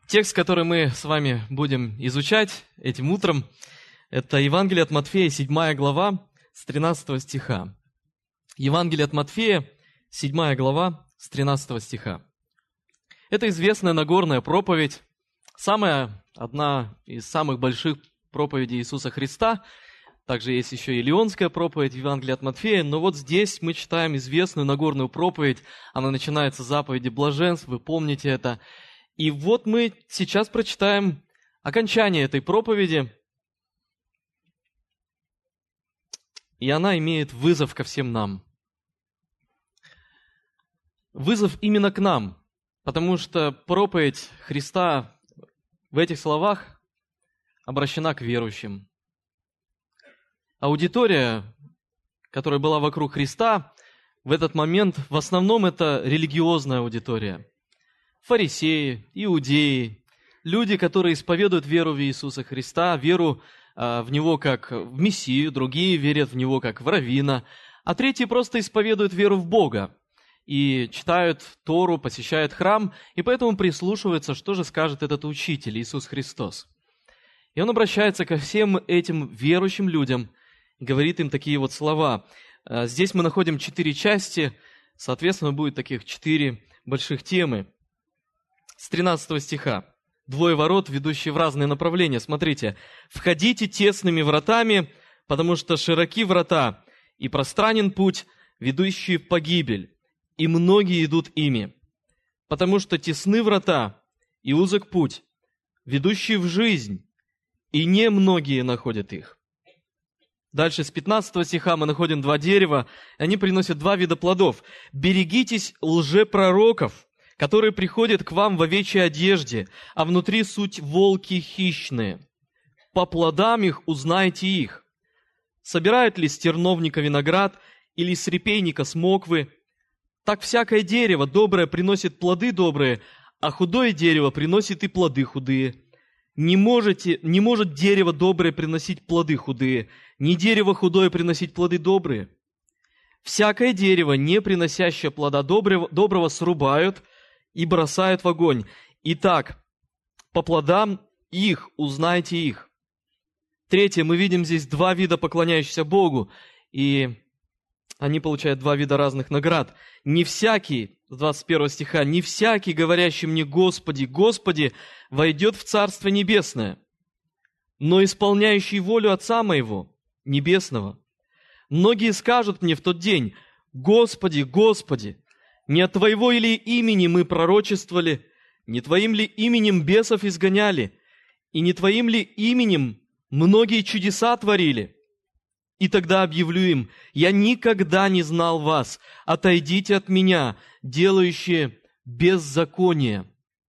Текст, который мы с вами будем изучать этим утром, это Евангелие от Матфея, 7 глава, с 13 стиха. Евангелие от Матфея, 7 глава, с 13 стиха. Это известная Нагорная проповедь, одна из самых больших проповедей Иисуса Христа. Также есть еще и Лионская проповедь в Евангелии от Матфея, но вот здесь мы читаем известную Нагорную проповедь. Она начинается с заповеди блаженств, вы помните это. И вот мы сейчас прочитаем окончание этой проповеди. И она имеет вызов ко всем нам. Вызов именно к нам, потому что проповедь Христа в этих словах обращена к верующим. Аудитория, которая была вокруг Христа, в этот момент в основном это религиозная аудитория. Фарисеи, иудеи, люди, которые исповедуют веру в Иисуса Христа, веру в Него как в Мессию, другие верят в Него как в раввина, а третьи просто исповедуют веру в Бога и читают Тору, посещают храм, и поэтому прислушиваются, что же скажет этот учитель Иисус Христос. И Он обращается ко всем этим верующим людям, говорит им такие вот слова. Здесь мы находим 4 части, соответственно, будет таких 4 больших темы. С 13 стиха. 2 ворот, ведущие в разные направления. Смотрите. «Входите тесными вратами, потому что широки врата, и пространен путь, ведущий в погибель, и многие идут ими. Потому что тесны врата, и узок путь, ведущий в жизнь, и не многие находят их». Дальше с 15 стиха мы находим 2 дерева, они приносят 2 вида плодов. «Берегитесь лжепророков, которые приходят к вам в овечьей одежде, а внутри суть волки хищные. По плодам их узнайте их. Собирает ли с терновника виноград или с репейника смоквы? Так всякое дерево доброе приносит плоды добрые, а худое дерево приносит и плоды худые. Не может дерево доброе приносить плоды худые, ни дерево худое приносить плоды добрые. Всякое дерево, не приносящее плода доброго, срубают и бросают в огонь. Итак, по плодам их узнайте их». Третье, мы видим здесь 2 вида поклоняющихся Богу, и они получают 2 вида разных наград. «Не всякий», с 21 стиха, «не всякий, говорящий мне: Господи, Господи, войдет в Царство Небесное, но исполняющий волю Отца Моего Небесного. Многие скажут мне в тот день: Господи, Господи, не от Твоего ли имени мы пророчествовали, не Твоим ли именем бесов изгоняли, и не Твоим ли именем многие чудеса творили? И тогда объявлю им: я никогда не знал вас, отойдите от меня, делающие беззаконие».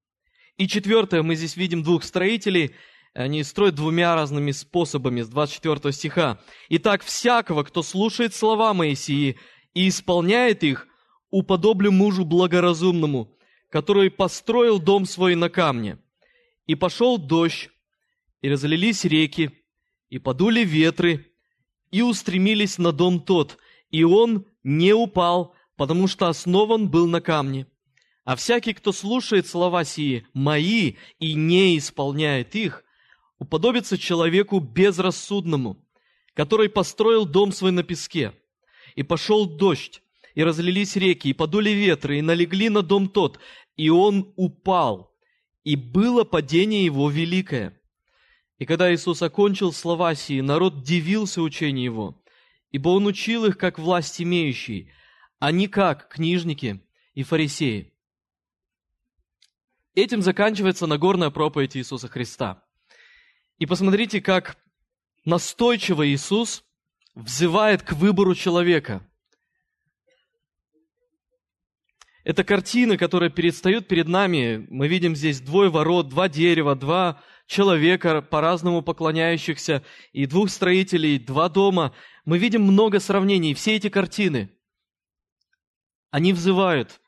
И 4, мы здесь видим 2 строителей, они строят 2 разными способами, с 24 стиха. «Итак, всякого, кто слушает слова мои сии и исполняет их, уподоблю мужу благоразумному, который построил дом свой на камне. И пошел дождь, и разлились реки, и подули ветры, и устремились на дом тот, и он не упал, потому что основан был на камне. А всякий, кто слушает слова сии мои и не исполняет их, уподобится человеку безрассудному, который построил дом свой на песке. И пошел дождь, и разлились реки, и подули ветры, и налегли на дом тот, и он упал, и было падение его великое. И когда Иисус окончил слова сии, народ дивился учению его, ибо он учил их как власть имеющий, а не как книжники и фарисеи». Этим заканчивается Нагорная проповедь Иисуса Христа. И посмотрите, как настойчиво Иисус взывает к выбору человека. Это картина, которая предстает перед нами. Мы видим здесь 2 ворот, 2 дерева, 2 человека, по-разному поклоняющихся, и 2 строителей, 2 дома. Мы видим много сравнений. Все эти картины, они взывают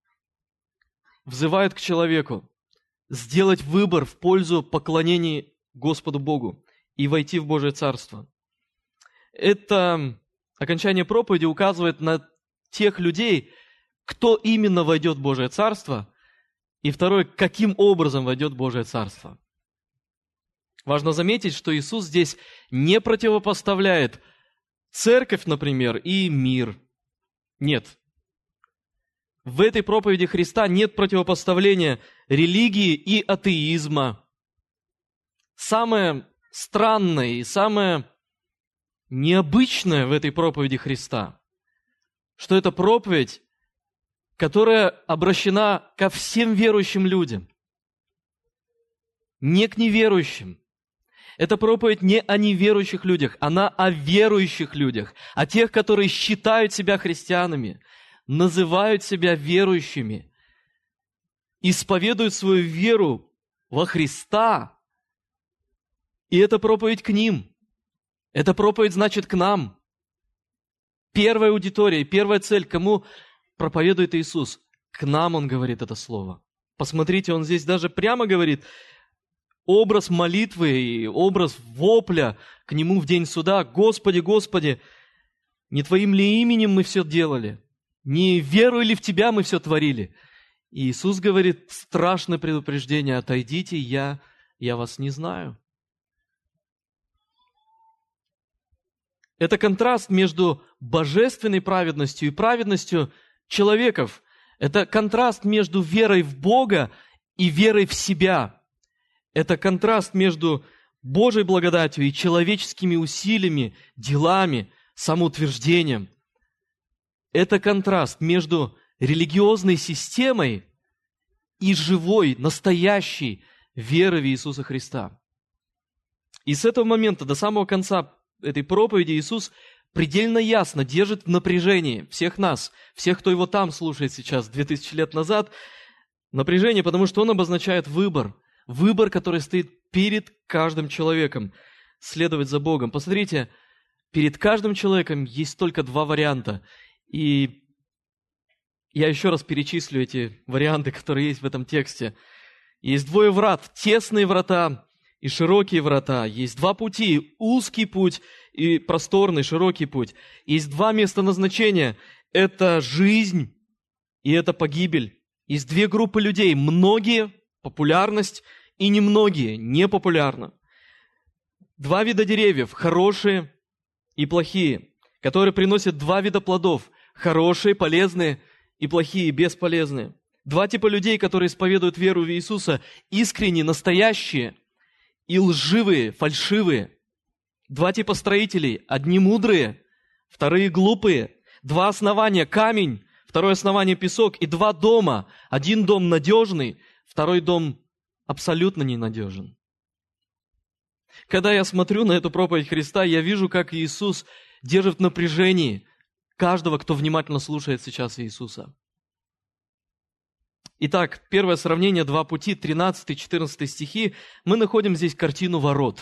к человеку сделать выбор в пользу поклонения Господу Богу и войти в Божие Царство. Это окончание проповеди указывает на тех людей, кто именно войдет в Божие Царство, И второе, каким образом войдет Божие Царство. Важно заметить, что Иисус здесь не противопоставляет церковь, например, и мир. Нет. В этой проповеди Христа нет противопоставления религии и атеизма. Самое странное и самое необычное в этой проповеди Христа, что это проповедь, которая обращена ко всем верующим людям, не к неверующим. Эта проповедь не о неверующих людях, она о верующих людях, о тех, которые считают себя христианами, называют себя верующими, исповедуют свою веру во Христа. И эта проповедь к ним. Эта проповедь значит к нам. Первая аудитория, первая цель, кому проповедует Иисус. К нам Он говорит это слово. Посмотрите, Он здесь даже прямо говорит, образ молитвы и образ вопля к Нему в день суда. Господи, Господи, не Твоим ли именем мы все делали? Не верой ли в Тебя мы все творили? И Иисус говорит, страшное предупреждение, отойдите, я вас не знаю. Это контраст между божественной праведностью и праведностью человеков. Это контраст между верой в Бога и верой в себя. Это контраст между Божьей благодатью и человеческими усилиями, делами, самоутверждением. Это контраст между религиозной системой и живой, настоящей верой в Иисуса Христа. И с этого момента до самого конца этой проповеди Иисус предельно ясно держит в напряжении всех нас, всех, кто его там слушает сейчас, 2000 лет назад, напряжение, потому что он обозначает выбор, который стоит перед каждым человеком, следовать за Богом. Посмотрите, перед каждым человеком есть только два варианта, и я еще раз перечислю эти варианты, которые есть в этом тексте. Есть двое врат, тесные врата и широкие врата. Есть два пути, узкий путь и просторный, широкий путь. Есть два места назначения. Это жизнь и это погибель. Есть две группы людей. Многие – популярность, и немногие – непопулярно. Два вида деревьев – хорошие и плохие, которые приносят два вида плодов – хорошие, полезные и плохие, бесполезные. Два типа людей, которые исповедуют веру в Иисуса – искренние, настоящие – и лживые, фальшивые. Два типа строителей. Одни мудрые, вторые глупые. Два основания – камень, второе основание – песок. И два дома. Один дом надежный, второй дом абсолютно ненадежен. Когда я смотрю на эту проповедь Христа, я вижу, как Иисус держит в напряжении каждого, кто внимательно слушает сейчас Иисуса. Итак, первое сравнение, два пути, 13-14 стихи. Мы находим здесь картину ворот,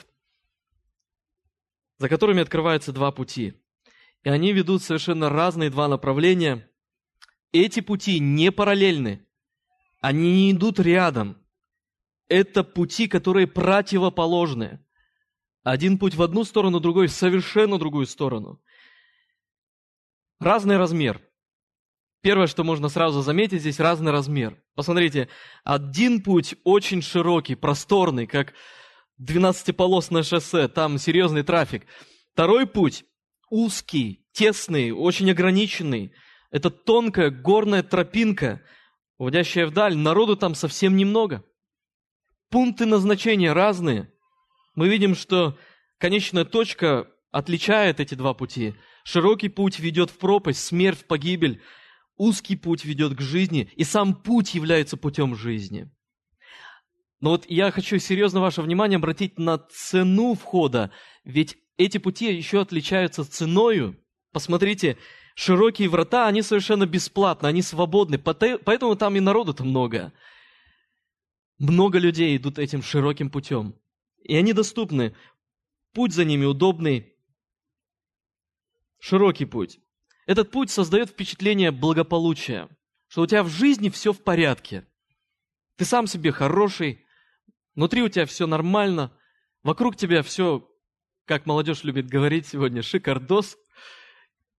за которыми открываются два пути. И они ведут совершенно разные два направления. Эти пути не параллельны, они не идут рядом. Это пути, которые противоположны. Один путь в одну сторону, другой в совершенно другую сторону. Разный размер. Первое, что можно сразу заметить, здесь разный размер. Посмотрите, один путь очень широкий, просторный, как 12-полосное шоссе, там серьезный трафик. Второй путь узкий, тесный, очень ограниченный. Это тонкая горная тропинка, уводящая вдаль. Народу там совсем немного. Пункты назначения разные. Мы видим, что конечная точка отличает эти два пути. Широкий путь ведет в пропасть, смерть, в погибель. Узкий путь ведет к жизни, и сам путь является путем жизни. Но вот я хочу серьезно ваше внимание обратить на цену входа, ведь эти пути еще отличаются ценою. Посмотрите, широкие врата, они совершенно бесплатны, они свободны, поэтому там и народу-то много. Много людей идут этим широким путем, и они доступны. Путь за ними удобный, широкий путь. Этот путь создает впечатление благополучия, что у тебя в жизни все в порядке. Ты сам себе хороший, внутри у тебя все нормально, вокруг тебя все, как молодежь любит говорить сегодня, шикардос.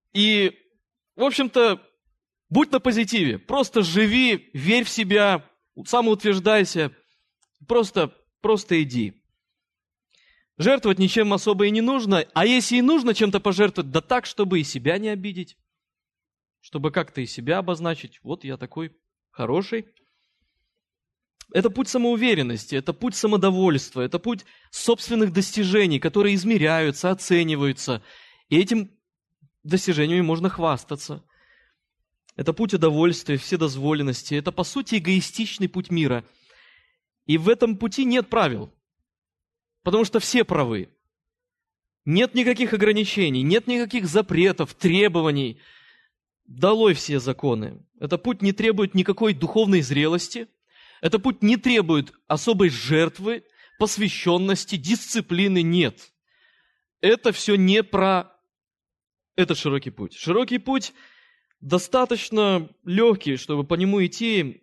И, в общем-то, будь на позитиве, просто живи, верь в себя, самоутверждайся, просто иди. Жертвовать ничем особо и не нужно, а если и нужно чем-то пожертвовать, да так, чтобы и себя не обидеть, чтобы как-то и себя обозначить. Вот я такой хороший. Это путь самоуверенности, это путь самодовольства, это путь собственных достижений, которые измеряются, оцениваются. И этим достижениями можно хвастаться. Это путь удовольствия, вседозволенности. Это, по сути, эгоистичный путь мира. И в этом пути нет правил. Потому что все правы. Нет никаких ограничений, нет никаких запретов, требований. Долой все законы. Этот путь не требует никакой духовной зрелости. Этот путь не требует особой жертвы, посвященности, дисциплины. Нет. Это все не про этот широкий путь. Широкий путь достаточно легкий, чтобы по нему идти.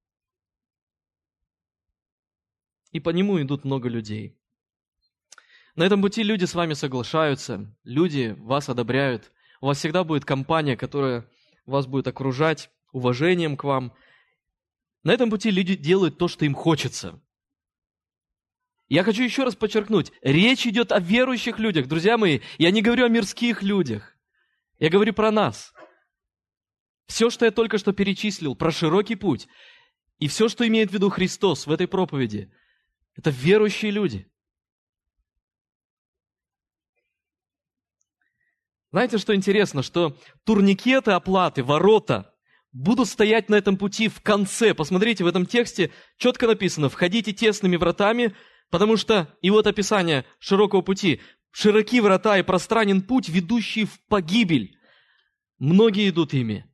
И по нему идут много людей. На этом пути люди с вами соглашаются, люди вас одобряют. У вас всегда будет компания, которая вас будет окружать уважением к вам. На этом пути люди делают то, что им хочется. Я хочу еще раз подчеркнуть, речь идет о верующих людях. Друзья мои, я не говорю о мирских людях. Я говорю про нас. Все, что я только что перечислил, про широкий путь, и все, что имеет в виду Христос в этой проповеди, это верующие люди. Знаете, что интересно? Что турникеты оплаты, ворота будут стоять на этом пути в конце. Посмотрите, в этом тексте четко написано: «Входите тесными вратами», потому что, и вот описание широкого пути: «Широки врата и пространен путь, ведущий в погибель. Многие идут ими».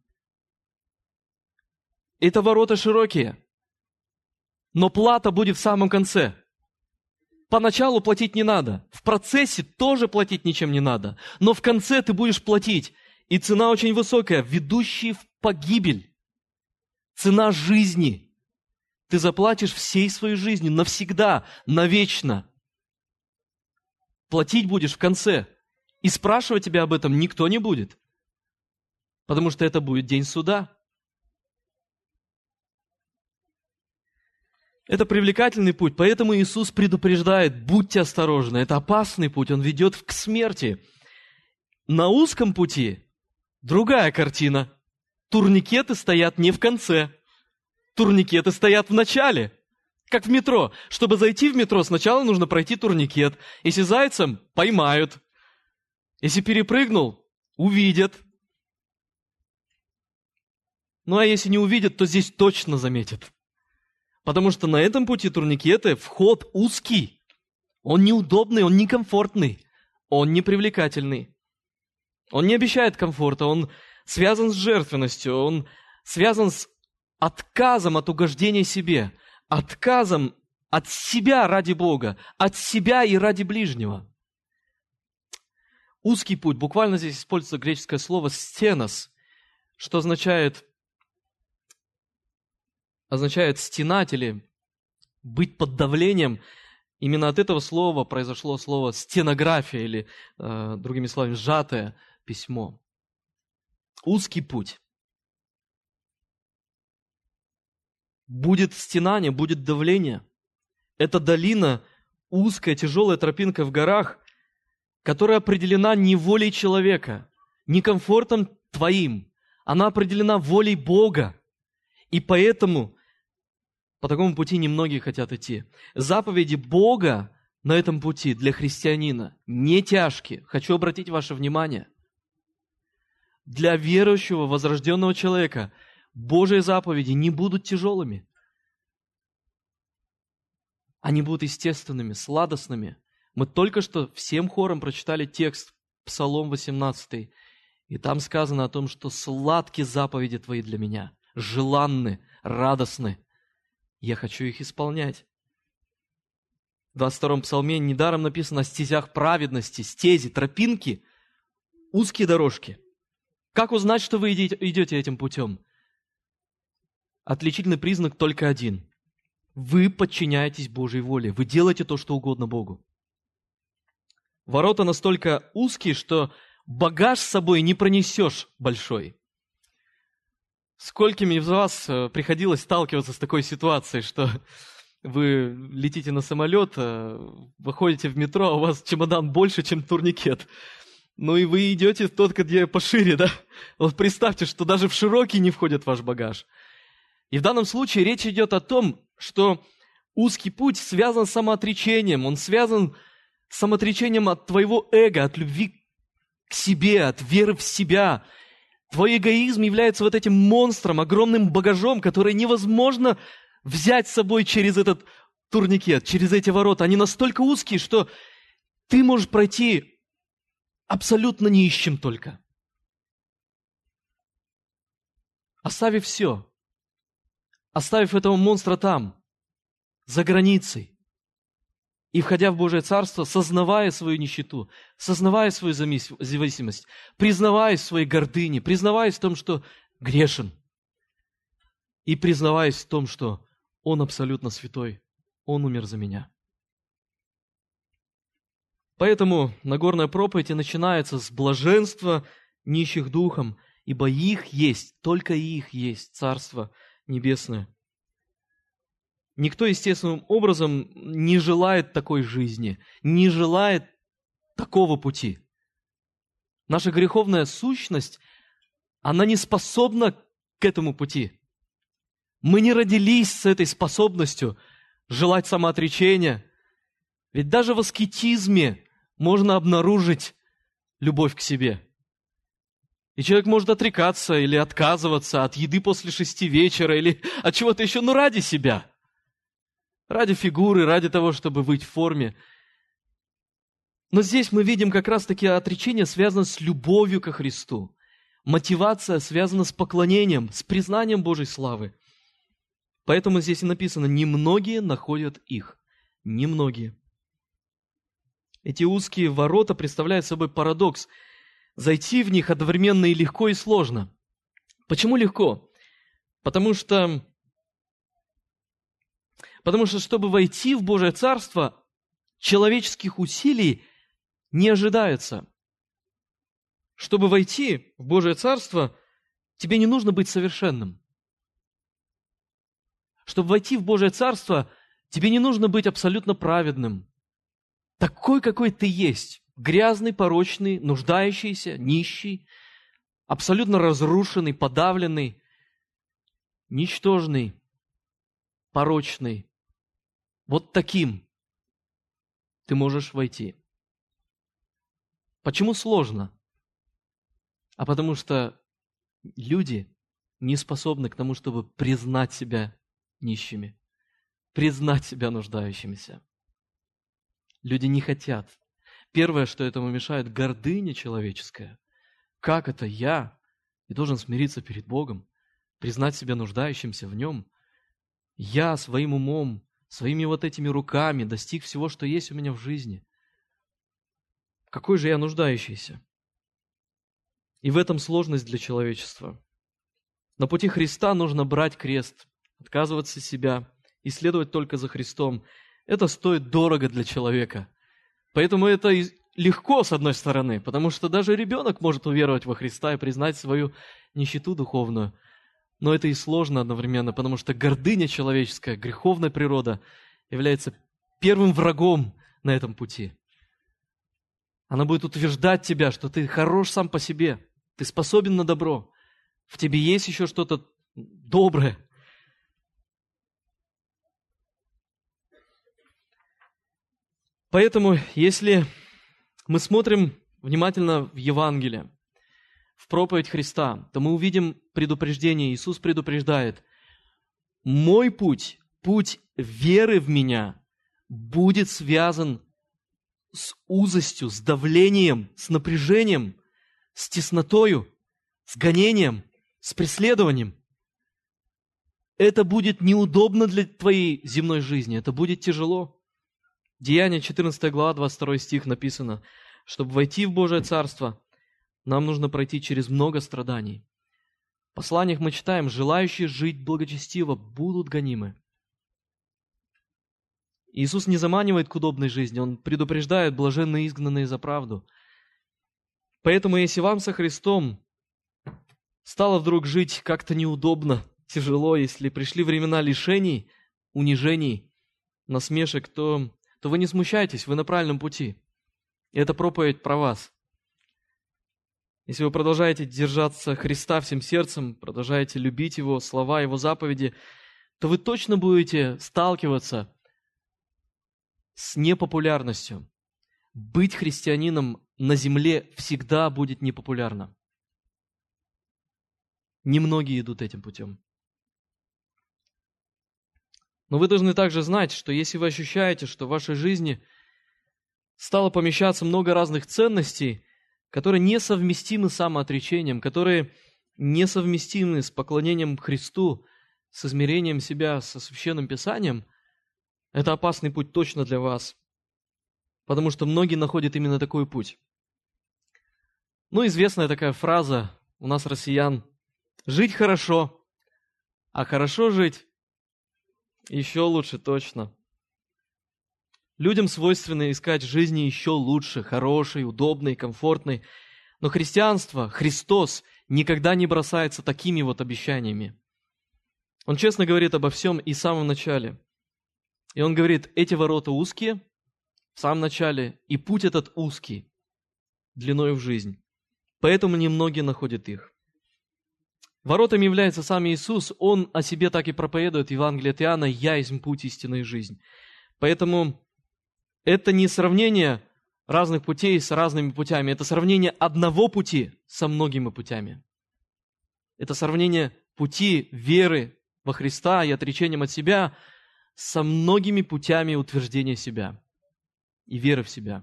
Это ворота широкие, но плата будет в самом конце. Поначалу платить не надо, в процессе тоже платить ничем не надо, но в конце ты будешь платить, и цена очень высокая, ведущая в погибель. Цена жизни. Ты заплатишь всей своей жизнью, навсегда, навечно. Платить будешь в конце, и спрашивать тебя об этом никто не будет, потому что это будет день суда. Это привлекательный путь, поэтому Иисус предупреждает: будьте осторожны, это опасный путь, он ведет к смерти. На узком пути другая картина. Турникеты стоят не в конце, турникеты стоят в начале, как в метро. Чтобы зайти в метро, сначала нужно пройти турникет. Если зайцем, поймают. Если перепрыгнул, увидят. Ну а если не увидят, то здесь точно заметят. Потому что на этом пути турникеты вход узкий, он неудобный, он некомфортный, он непривлекательный. Он не обещает комфорта, он связан с жертвенностью, он связан с отказом от угождения себе, отказом от себя ради Бога, от себя и ради ближнего. Узкий путь, буквально здесь используется греческое слово «стенос», что означает стенать или быть под давлением. Именно от этого слова произошло слово стенография или, другими словами, сжатое письмо. Узкий путь. Будет стенание, будет давление. Это долина, узкая, тяжелая тропинка в горах, которая определена не волей человека, не комфортом твоим. Она определена волей Бога. И поэтому по такому пути немногие хотят идти. Заповеди Бога на этом пути для христианина не тяжкие. Хочу обратить ваше внимание. Для верующего, возрожденного человека Божьи заповеди не будут тяжелыми. Они будут естественными, сладостными. Мы только что всем хором прочитали текст, Псалом 18. И там сказано о том, что сладки заповеди Твои для меня, желанны, радостны. Я хочу их исполнять. В 22-м псалме недаром написано о стезях праведности, стези, тропинки, узкие дорожки. Как узнать, что вы идете этим путем? Отличительный признак только один. Вы подчиняетесь Божьей воле. Вы делаете то, что угодно Богу. Ворота настолько узкие, что багаж с собой не пронесешь большой. Скольким из вас приходилось сталкиваться с такой ситуацией, что вы летите на самолет, выходите в метро, а у вас чемодан больше, чем турникет. Ну и вы идете в тот, где пошире, да? Вот представьте, что даже в широкий не входит ваш багаж. И в данном случае речь идет о том, что узкий путь связан с самоотречением. Он связан с самоотречением от твоего эго, от любви к себе, от веры в себя. Твой эгоизм является вот этим монстром, огромным багажом, который невозможно взять с собой через этот турникет, через эти ворота. Они настолько узкие, что ты можешь пройти абсолютно нищим только. Оставив все, оставив этого монстра там, за границей, и входя в Божие Царство, сознавая свою нищету, сознавая свою зависимость, признаваясь в своей гордыне, признаваясь в том, что грешен, и признаваясь в том, что Он абсолютно святой, Он умер за меня. Поэтому Нагорная проповедь и начинается с блаженства нищих духом, ибо их есть, только их есть Царство Небесное. Никто естественным образом не желает такой жизни, не желает такого пути. Наша греховная сущность, она не способна к этому пути. Мы не родились с этой способностью желать самоотречения. Ведь даже в аскетизме можно обнаружить любовь к себе. И человек может отрекаться или отказываться от еды после 6 вечера или от чего-то еще, но ради себя. Ради фигуры, ради того, чтобы быть в форме. Но здесь мы видим как раз-таки отречение связано с любовью ко Христу. Мотивация связана с поклонением, с признанием Божьей славы. Поэтому здесь и написано, немногие находят их. Немногие. Эти узкие ворота представляют собой парадокс. Зайти в них одновременно и легко, и сложно. Почему легко? Потому что, чтобы войти в Божие Царство, человеческих усилий не ожидается. Чтобы войти в Божие Царство, тебе не нужно быть совершенным. Чтобы войти в Божие Царство, тебе не нужно быть абсолютно праведным. Такой, какой ты есть. Грязный, порочный, нуждающийся, нищий, абсолютно разрушенный, подавленный, ничтожный, порочный. Вот таким ты можешь войти. Почему сложно? А потому что люди не способны к тому, чтобы признать себя нищими, признать себя нуждающимися. Люди не хотят. Первое, что этому мешает, гордыня человеческая. Как это я должен смириться перед Богом, признать себя нуждающимся в Нем? Я своим умом, своими вот этими руками достиг всего, что есть у меня в жизни. Какой же я нуждающийся? И в этом сложность для человечества. На пути Христа нужно брать крест, отказываться от себя и следовать только за Христом. Это стоит дорого для человека. Поэтому это легко, с одной стороны, потому что даже ребенок может уверовать во Христа и признать свою нищету духовную. Но это и сложно одновременно, потому что гордыня человеческая, греховная природа является первым врагом на этом пути. Она будет утверждать тебя, что ты хорош сам по себе, ты способен на добро, в тебе есть еще что-то доброе. Поэтому, если мы смотрим внимательно в Евангелие, в проповедь Христа, то мы увидим предупреждение. Иисус предупреждает: «Мой путь, путь веры в Меня, будет связан с узостью, с давлением, с напряжением, с теснотою, с гонением, с преследованием. Это будет неудобно для твоей земной жизни, это будет тяжело». Деяния 14 глава, 22 стих написано: чтобы войти в Божие Царство, нам нужно пройти через много страданий. В посланиях мы читаем: желающие жить благочестиво будут гонимы. Иисус не заманивает к удобной жизни, Он предупреждает: блаженны изгнанные за правду. Поэтому, если вам со Христом стало вдруг жить как-то неудобно, тяжело, если пришли времена лишений, унижений, насмешек, то вы не смущайтесь, вы на правильном пути. И это проповедь про вас. Если вы продолжаете держаться Христа всем сердцем, продолжаете любить Его слова, Его заповеди, то вы точно будете сталкиваться с непопулярностью. Быть христианином на земле всегда будет непопулярно. Немногие идут этим путем. Но вы должны также знать, что если вы ощущаете, что в вашей жизни стало помещаться много разных ценностей, которые несовместимы с самоотречением, которые несовместимы с поклонением Христу, с измерением себя со Священным Писанием, это опасный путь точно для вас, потому что многие находят именно такой путь. Известная такая фраза у нас, россиян: «Жить хорошо, а хорошо жить еще лучше точно». Людям свойственно искать жизни еще лучше, хорошей, удобной, комфортной. Но христианство, Христос никогда не бросается такими вот обещаниями. Он честно говорит обо всем и в самом начале. И он говорит: эти ворота узкие в самом начале, и путь этот узкий, длиною в жизнь. Поэтому немногие находят их. Воротами является сам Иисус. Он о себе так и проповедует в Евангелии от Иоанна: «Я есть путь, истина и жизнь». Поэтому это не сравнение разных путей с разными путями. Это сравнение одного пути со многими путями. Это сравнение пути веры во Христа и отречением от себя со многими путями утверждения себя и веры в себя.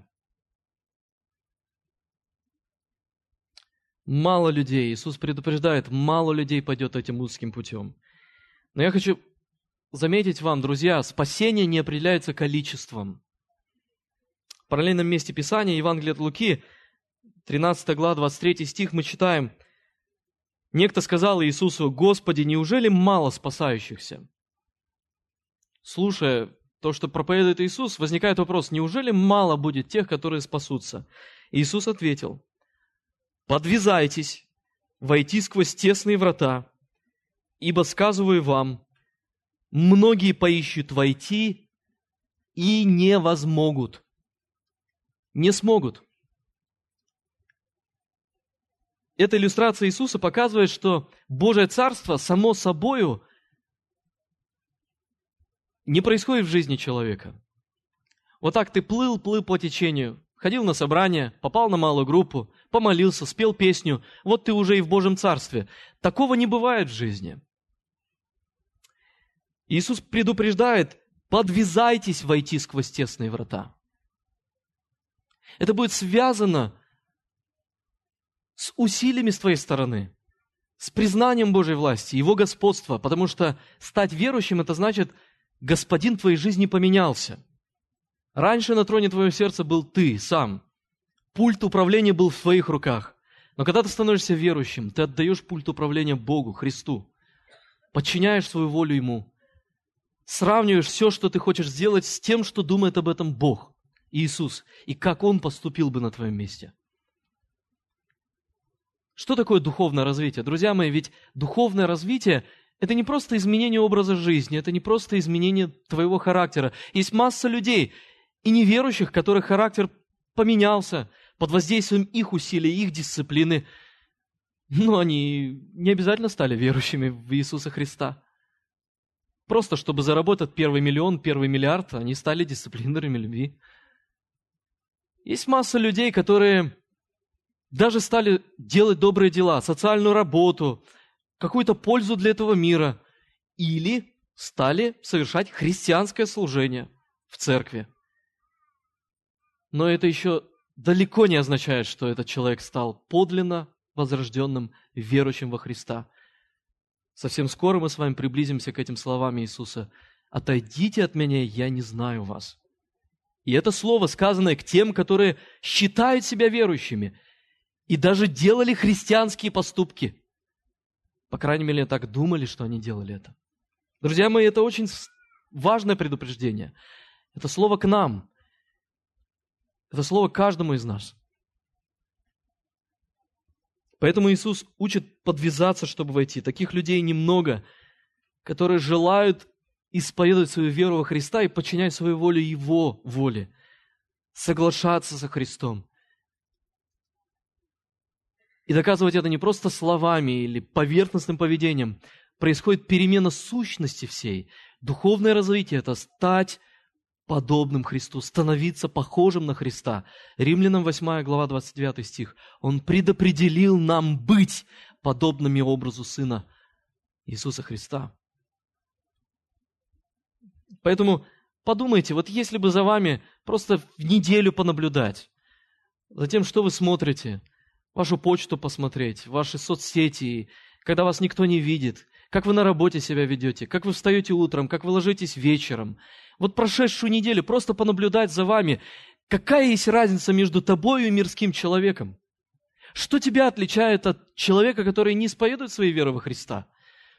Мало людей, Иисус предупреждает, мало людей пойдет этим узким путем. Но я хочу заметить вам, друзья, спасение не определяется количеством. В параллельном месте Писания, Евангелие от Луки, 13 глава, 23 стих, мы читаем: «Некто сказал Иисусу: Господи, неужели мало спасающихся?» Слушая то, что проповедует Иисус, возникает вопрос: неужели мало будет тех, которые спасутся? Иисус ответил: «Подвязайтесь войти сквозь тесные врата, ибо, сказываю вам, многие поищут войти и не возмогут». Не смогут. Эта иллюстрация Иисуса показывает, что Божие Царство само собою не происходит в жизни человека. Вот так ты плыл по течению, ходил на собрание, попал на малую группу, помолился, спел песню, вот ты уже и в Божьем Царстве. Такого не бывает в жизни. Иисус предупреждает: подвязайтесь войти сквозь тесные врата. Это будет связано с усилиями с твоей стороны, с признанием Божьей власти, Его господства, потому что стать верующим – это значит, Господин твоей жизни поменялся. Раньше на троне твоего сердца был ты сам. Пульт управления был в твоих руках. Но когда ты становишься верующим, ты отдаешь пульт управления Богу, Христу, подчиняешь свою волю Ему, сравниваешь все, что ты хочешь сделать, с тем, что думает об этом Бог, Иисус, и как Он поступил бы на твоем месте. Что такое духовное развитие? Друзья мои, ведь духовное развитие – это не просто изменение образа жизни, это не просто изменение твоего характера. Есть масса людей и неверующих, которых характер поменялся под воздействием их усилий, их дисциплины, но они не обязательно стали верующими в Иисуса Христа. Просто чтобы заработать первый миллион, первый миллиард, они стали дисциплинерами любви. Есть масса людей, которые даже стали делать добрые дела, социальную работу, какую-то пользу для этого мира, или стали совершать христианское служение в церкви. Но это еще далеко не означает, что этот человек стал подлинно возрожденным, верующим во Христа. Совсем скоро мы с вами приблизимся к этим словам Иисуса: «Отойдите от меня, я не знаю вас». И это слово, сказанное к тем, которые считают себя верующими и даже делали христианские поступки. По крайней мере, так думали, что они делали это. Друзья мои, это очень важное предупреждение. Это слово к нам. Это слово к каждому из нас. Поэтому Иисус учит подвязаться, чтобы войти. Таких людей немного, которые желают исповедовать свою веру во Христа и подчинять свою волю Его воле, соглашаться со Христом. И доказывать это не просто словами или поверхностным поведением. Происходит перемена сущности всей. Духовное развитие – это стать подобным Христу, становиться похожим на Христа. Римлянам 8 глава 29 стих. Он предопределил нам быть подобными образу Сына Иисуса Христа. Поэтому подумайте, вот если бы за вами просто в неделю понаблюдать, за тем, что вы смотрите, вашу почту посмотреть, ваши соцсети, когда вас никто не видит, как вы на работе себя ведете, как вы встаете утром, как вы ложитесь вечером. Вот прошедшую неделю просто понаблюдать за вами, какая есть разница между тобой и мирским человеком? Что тебя отличает от человека, который не исповедует своей веры во Христа?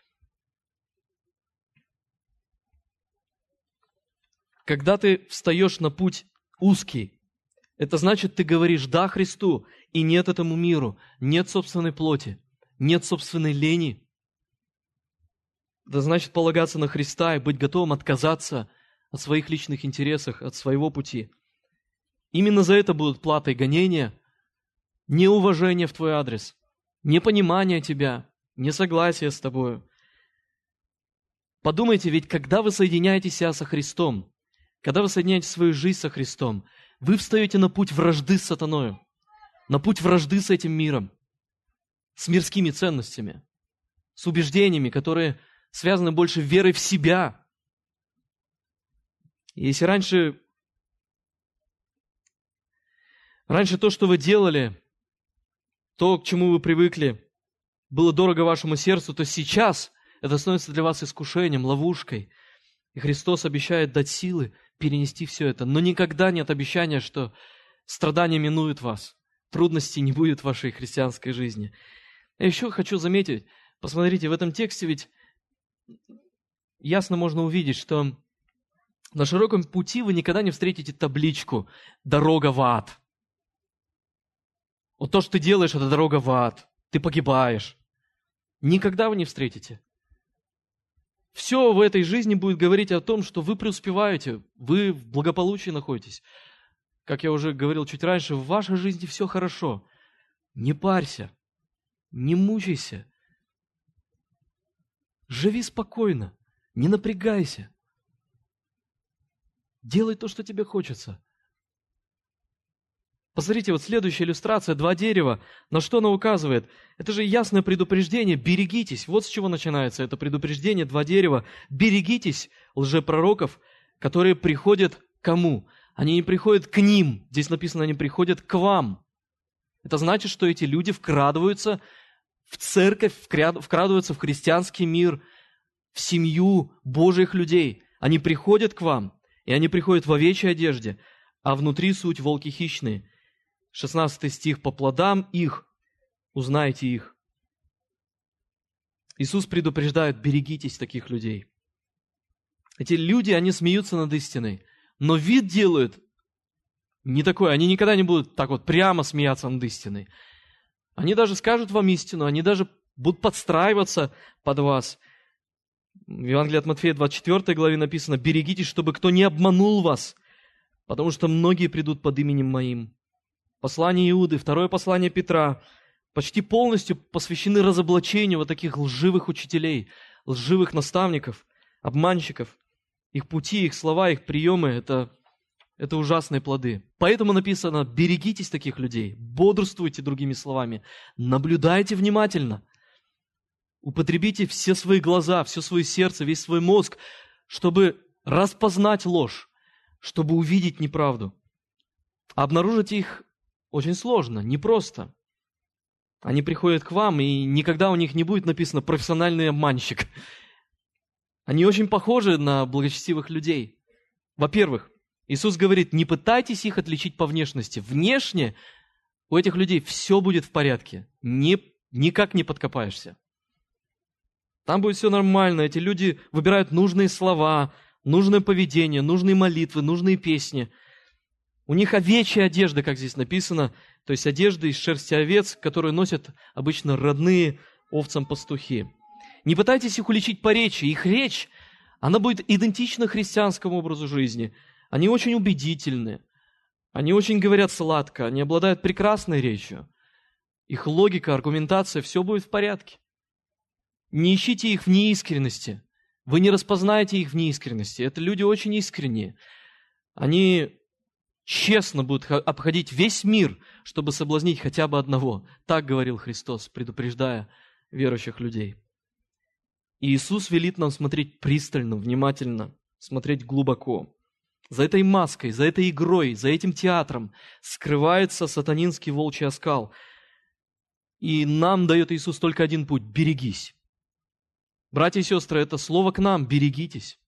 Когда ты встаешь на путь узкий, это значит, ты говоришь «да» Христу и «нет» этому миру, нет собственной плоти, нет собственной лени. Это значит полагаться на Христа и быть готовым отказаться от своих личных интересов, от своего пути. Именно за это будут платой гонения, неуважение в твой адрес, непонимание тебя, несогласие с тобою. Подумайте, ведь когда вы соединяете себя со Христом, когда вы соединяете свою жизнь со Христом, вы встаете на путь вражды с сатаною, на путь вражды с этим миром, с мирскими ценностями, с убеждениями, которые связаны больше верой в себя. Если раньше то, что вы делали, то, к чему вы привыкли, было дорого вашему сердцу, то сейчас это становится для вас искушением, ловушкой. И Христос обещает дать силы перенести все это. Но никогда нет обещания, что страдания минуют вас, трудностей не будет в вашей христианской жизни. Я еще хочу заметить, посмотрите, в этом тексте ведь ясно можно увидеть, что на широком пути вы никогда не встретите табличку «Дорога в ад». Вот то, что ты делаешь, это дорога в ад. Ты погибаешь. Никогда вы не встретите. Все в этой жизни будет говорить о том, что вы преуспеваете, вы в благополучии находитесь. Как я уже говорил чуть раньше, в вашей жизни все хорошо. Не парься, не мучайся. Живи спокойно, не напрягайся. Делай то, что тебе хочется. Посмотрите, вот следующая иллюстрация, 2 дерева. На что она указывает? Это же ясное предупреждение, берегитесь. Вот с чего начинается это предупреждение, 2 дерева. Берегитесь лжепророков, которые приходят к кому? Они не приходят к ним. Здесь написано, они приходят к вам. Это значит, что эти люди вкрадываются в церковь, вкрадываются в христианский мир, в семью Божьих людей. Они приходят к вам, и они приходят в овечьей одежде, а внутри суть волки хищные. 16 стих. «По плодам их узнайте их». Иисус предупреждает, берегитесь таких людей. Эти люди, они смеются над истиной, но вид делают не такой. Они никогда не будут так вот прямо смеяться над истиной. Они даже скажут вам истину, они даже будут подстраиваться под вас. В Евангелии от Матфея 24 главе написано: «Берегитесь, чтобы кто не обманул вас, потому что многие придут под именем Моим». Послание Иуды, 2 послание Петра почти полностью посвящены разоблачению вот таких лживых учителей, лживых наставников, обманщиков. Их пути, их слова, их приемы – это ужасные плоды. Поэтому написано: берегитесь таких людей, бодрствуйте, другими словами, наблюдайте внимательно, употребите все свои глаза, все свое сердце, весь свой мозг, чтобы распознать ложь, чтобы увидеть неправду. А обнаружить их очень сложно, непросто. Они приходят к вам, и никогда у них не будет написано «профессиональный обманщик». Они очень похожи на благочестивых людей. Во-первых, Иисус говорит, не пытайтесь их отличить по внешности. Внешне у этих людей все будет в порядке. Никак не подкопаешься. Там будет все нормально. Эти люди выбирают нужные слова, нужное поведение, нужные молитвы, нужные песни. У них овечья одежда, как здесь написано, то есть одежда из шерсти овец, которую носят обычно родные овцам пастухи. Не пытайтесь их уличить по речи. Их речь, она будет идентична христианскому образу жизни. Они очень убедительны. Они очень говорят сладко. Они обладают прекрасной речью. Их логика, аргументация, все будет в порядке. Не ищите их в неискренности. Вы не распознаете их в неискренности. Это люди очень искренние. Они честно будут обходить весь мир, чтобы соблазнить хотя бы одного. Так говорил Христос, предупреждая верующих людей. И Иисус велит нам смотреть пристально, внимательно, смотреть глубоко. За этой маской, за этой игрой, за этим театром скрывается сатанинский волчий оскал. И нам дает Иисус только один путь – берегись. Братья и сестры, это слово к нам – берегитесь.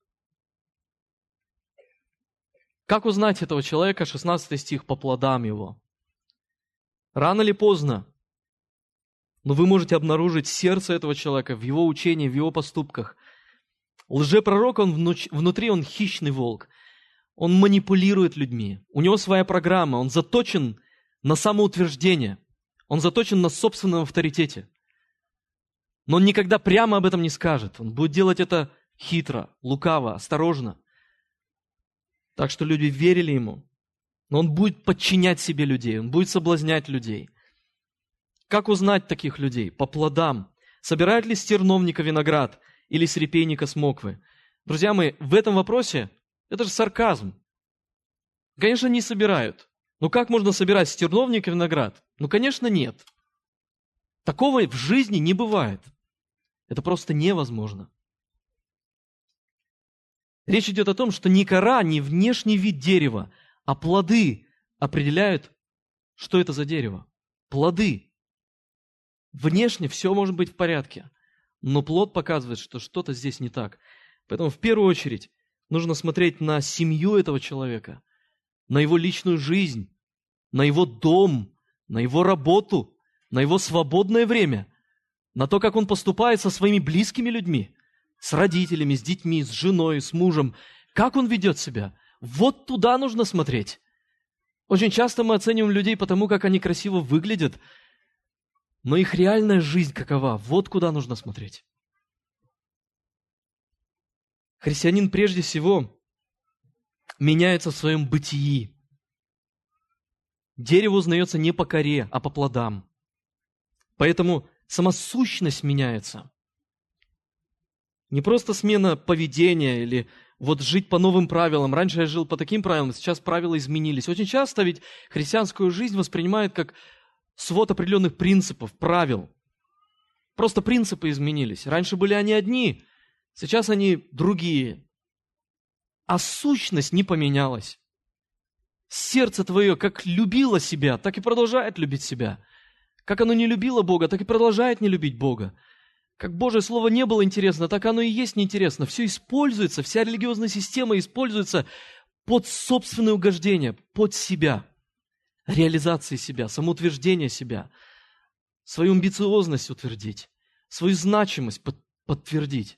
Как узнать этого человека, 16 стих, по плодам его? Рано или поздно, но вы можете обнаружить сердце этого человека в его учении, в его поступках. Лжепророк, он внутри, он хищный волк. Он манипулирует людьми. У него своя программа, он заточен на самоутверждение. Он заточен на собственном авторитете. Но он никогда прямо об этом не скажет. Он будет делать это хитро, лукаво, осторожно. Так что люди верили ему. Но он будет подчинять себе людей, он будет соблазнять людей. Как узнать таких людей? По плодам. Собирают ли с терновника виноград или с репейника смоквы? Друзья мои, в этом вопросе это же сарказм. Конечно, не собирают. Но как можно собирать с терновника виноград? Ну, конечно, нет. Такого в жизни не бывает. Это просто невозможно. Речь идет о том, что ни кора, ни внешний вид дерева, а плоды определяют, что это за дерево. Плоды. Внешне все может быть в порядке, но плод показывает, что что-то здесь не так. Поэтому в первую очередь нужно смотреть на семью этого человека, на его личную жизнь, на его дом, на его работу, на его свободное время, на то, как он поступает со своими близкими людьми, с родителями, с детьми, с женой, с мужем, как он ведет себя. Вот туда нужно смотреть. Очень часто мы оцениваем людей по тому, как они красиво выглядят, но их реальная жизнь какова? Вот куда нужно смотреть. Христианин прежде всего меняется в своем бытии. Дерево узнается не по коре, а по плодам. Поэтому сама сущность меняется. Не просто смена поведения или вот жить по новым правилам. Раньше я жил по таким правилам, сейчас правила изменились. Очень часто ведь христианскую жизнь воспринимают как свод определенных принципов, правил. Просто принципы изменились. Раньше были они одни, сейчас они другие. А сущность не поменялась. Сердце твое как любило себя, так и продолжает любить себя. Как оно не любило Бога, так и продолжает не любить Бога. Как Божье Слово не было интересно, так оно и есть неинтересно. Все используется, вся религиозная система используется под собственное угождение, под себя. Реализации себя, самоутверждение себя, свою амбициозность утвердить, свою значимость подтвердить.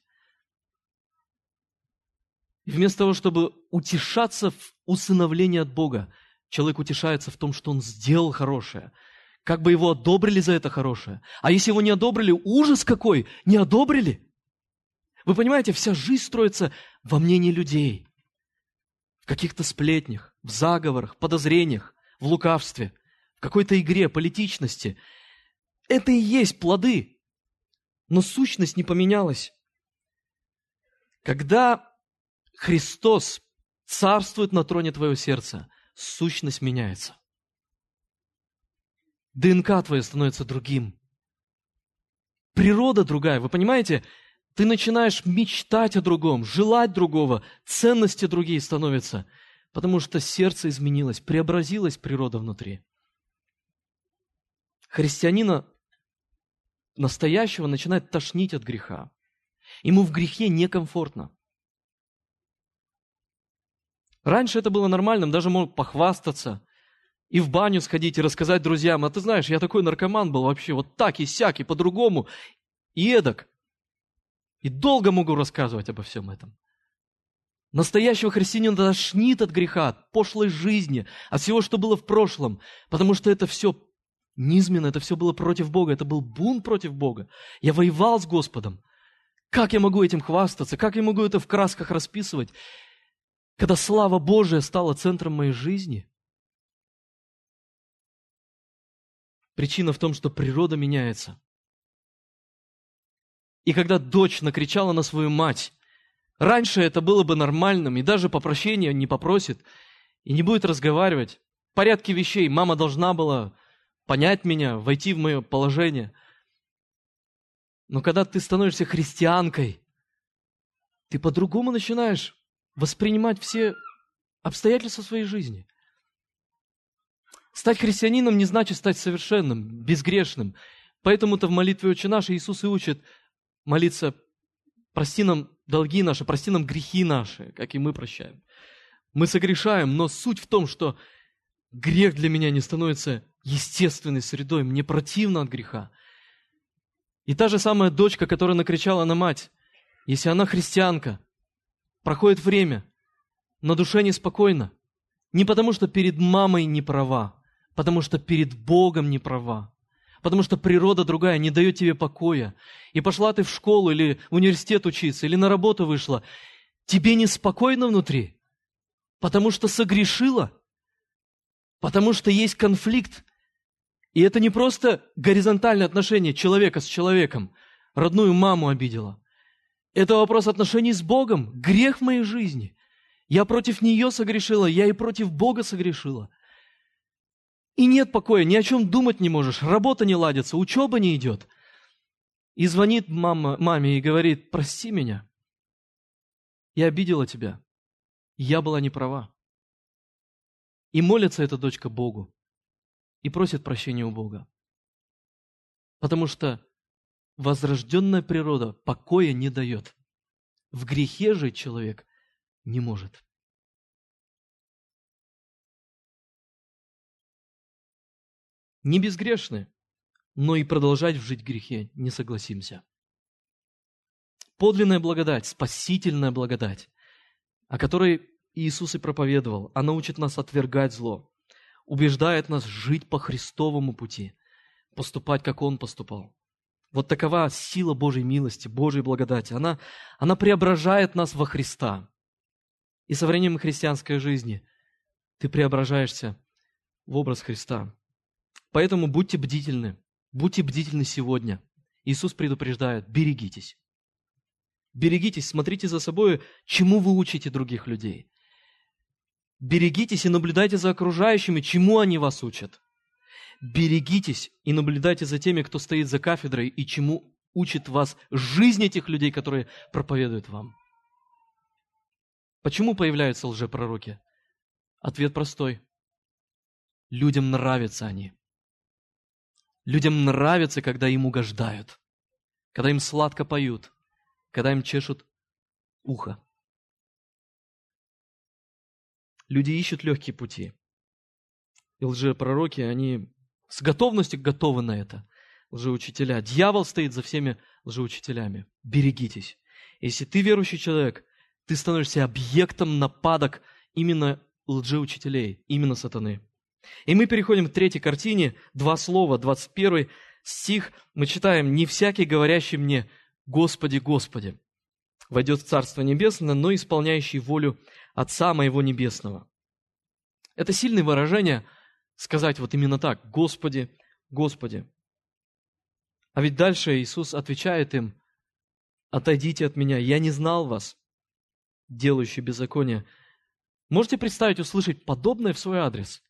И вместо того, чтобы утешаться в усыновлении от Бога, человек утешается в том, что он сделал хорошее. Как бы его одобрили за это хорошее. А если его не одобрили, ужас какой! Не одобрили? Вы понимаете, вся жизнь строится во мнении людей. В каких-то сплетнях, в заговорах, подозрениях, в лукавстве, в какой-то игре, политичности. Это и есть плоды. Но сущность не поменялась. Когда Христос царствует на троне твоего сердца, сущность меняется. ДНК твое становится другим. Природа другая. Вы понимаете, ты начинаешь мечтать о другом, желать другого, ценности другие становятся. Потому что сердце изменилось, преобразилась природа внутри. Христианина настоящего начинает тошнить от греха. Ему в грехе некомфортно. Раньше это было нормальным, даже мог похвастаться и в баню сходить и рассказать друзьям: а ты знаешь, я такой наркоман был вообще, вот так и сяк, и по-другому, и эдак. И долго могу рассказывать обо всем этом. Настоящего христианина тошнит от греха, от пошлой жизни, от всего, что было в прошлом, потому что это все низменно, это все было против Бога, это был бунт против Бога. Я воевал с Господом. Как я могу этим хвастаться? Как я могу это в красках расписывать, когда слава Божия стала центром моей жизни? Причина в том, что природа меняется. И когда дочь накричала на свою мать, раньше это было бы нормальным, и даже попрощения не попросит, и не будет разговаривать. В порядке вещей мама должна была понять меня, войти в мое положение. Но когда ты становишься христианкой, ты по-другому начинаешь воспринимать все обстоятельства своей жизни. Стать христианином не значит стать совершенным, безгрешным. Поэтому-то в молитве «Отче наш» Иисус и учит молиться: прости нам долги наши, прости нам грехи наши, как и мы прощаем. Мы согрешаем, но суть в том, что грех для меня не становится естественной средой, мне противно от греха. И та же самая дочка, которая накричала на мать, если она христианка, проходит время, на душе неспокойно, не потому что перед мамой не права, потому что перед Богом не права, потому что природа другая не дает тебе покоя. И пошла ты в школу или в университет учиться, или на работу вышла, тебе неспокойно внутри, потому что согрешила, потому что есть конфликт. И это не просто горизонтальное отношение человека с человеком, родную маму обидела. Это вопрос отношений с Богом, грех в моей жизни. Я против нее согрешила, я и против Бога согрешила. И нет покоя, ни о чем думать не можешь, работа не ладится, учеба не идет. И звонит маме и говорит: прости меня, я обидела тебя, я была не права. И молится эта дочка Богу и просит прощения у Бога. Потому что возрожденная природа покоя не дает. В грехе же человек не может. Не безгрешны, но и продолжать жить в грехе не согласимся. Подлинная благодать, спасительная благодать, о которой Иисус и проповедовал, она учит нас отвергать зло, убеждает нас жить по Христовому пути, поступать, как Он поступал. Вот такова сила Божьей милости, Божьей благодати. Она преображает нас во Христа. И со временем христианской жизни ты преображаешься в образ Христа. Поэтому будьте бдительны сегодня. Иисус предупреждает: берегитесь. Берегитесь, смотрите за собой, чему вы учите других людей. Берегитесь и наблюдайте за окружающими, чему они вас учат. Берегитесь и наблюдайте за теми, кто стоит за кафедрой, и чему учит вас жизнь этих людей, которые проповедуют вам. Почему появляются лжепророки? Ответ простой. Людям нравятся они. Людям нравится, когда им угождают, когда им сладко поют, когда им чешут ухо. Люди ищут легкие пути. И лжепророки, они с готовностью готовы на это. Лжеучителя. Дьявол стоит за всеми лжеучителями. Берегитесь. Если ты верующий человек, ты становишься объектом нападок именно лжеучителей, именно сатаны. И мы переходим к третьей картине, 2 слова, 21 стих. Мы читаем: «Не всякий, говорящий мне: Господи, Господи, войдет в Царство Небесное, но исполняющий волю Отца Моего Небесного». Это сильное выражение сказать вот именно так: Господи, Господи. А ведь дальше Иисус отвечает им: «Отойдите от меня, я не знал вас, делающие беззаконие». Можете представить, услышать подобное в свой адрес?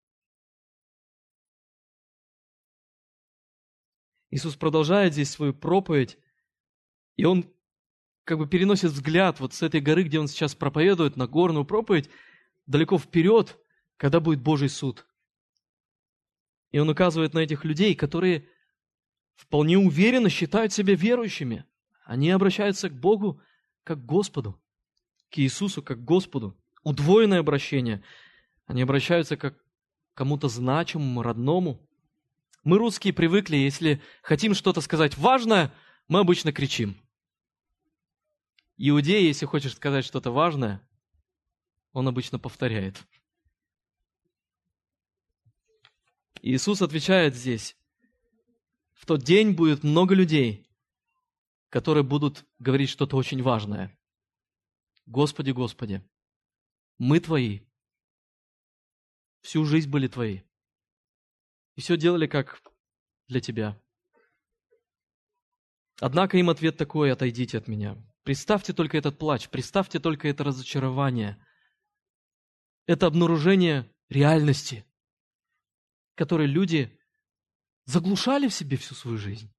Иисус продолжает здесь свою проповедь, и Он как бы переносит взгляд вот с этой горы, где Он сейчас проповедует, на горную проповедь, далеко вперед, когда будет Божий суд. И Он указывает на этих людей, которые вполне уверенно считают себя верующими. Они обращаются к Богу как к Господу, к Иисусу как к Господу. Удвоенное обращение. Они обращаются как к кому-то значимому, родному. Мы, русские, привыкли, если хотим что-то сказать важное, мы обычно кричим. Иудеи, если хочешь сказать что-то важное, он обычно повторяет. Иисус отвечает здесь: в тот день будет много людей, которые будут говорить что-то очень важное. Господи, Господи, мы Твои, всю жизнь были Твои, и все делали как для Тебя. Однако им ответ такой: отойдите от меня. Представьте только этот плач, представьте только это разочарование, это обнаружение реальности, которые люди заглушали в себе всю свою жизнь.